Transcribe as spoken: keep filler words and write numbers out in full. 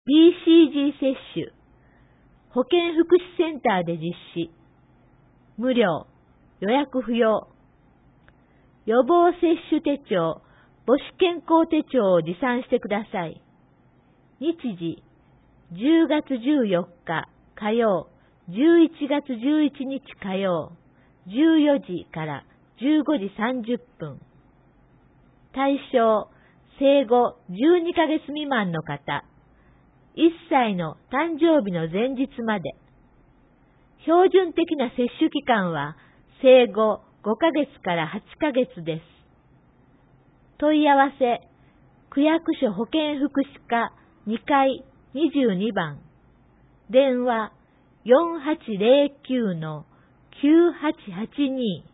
ビーシージー 接種、保健福祉センターで実施、無料、予約不要、予防接種手帳、母子健康手帳を持参してください。日時、じゅうがつじゅうよっか火曜、じゅういちがつじゅういちにち火曜、じゅうよじからじゅうごじさんじゅっぷん。対象、生後じゅうにかげつ未満の方、いっさいの誕生日の前日まで。標準的な接種期間は生後ごかげつからはちかげつです。問い合わせ、区役所保健福祉課にかいにじゅうにばん、電話 よんはちゼロきゅうのきゅうはちはちに